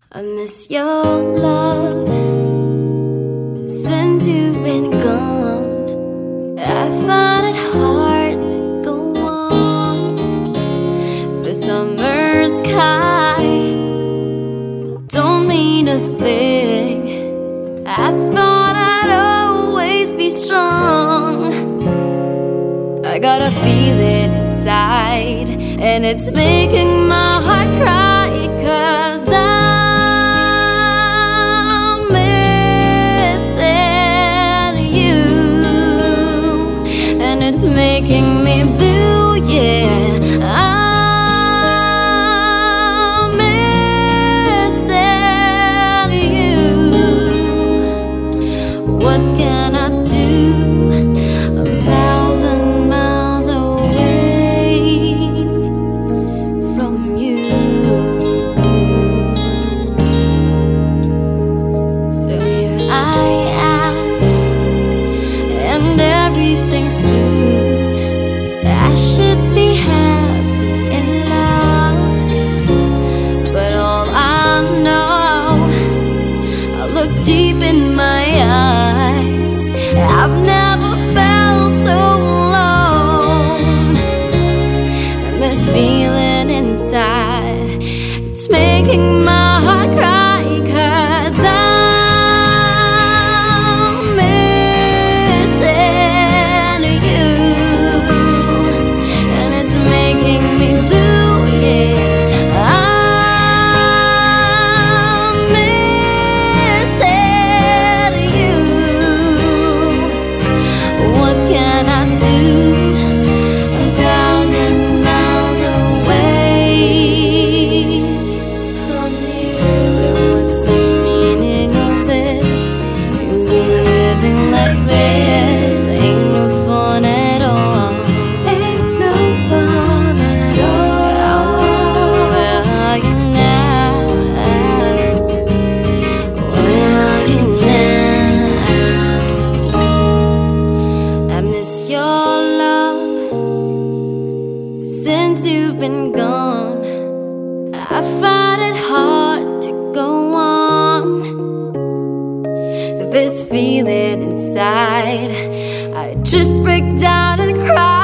I miss your love since you've been gone. I find it hard to go on. The summer sky don't mean a thing. I thought I'd always be strong. I got a feeling inside, and it's making my heart cry, 'cause I'm missing you, and it's making me blue, yeah. I'm missing you. What can I do? Everything's new. I should be happy in love, but all I know, I look deep in my eyes, I've never felt so alone. And this feeling inside, it's making my heart cry, 'cause since you've been gone, I find it hard to go on. This feeling inside, I just break down and cry.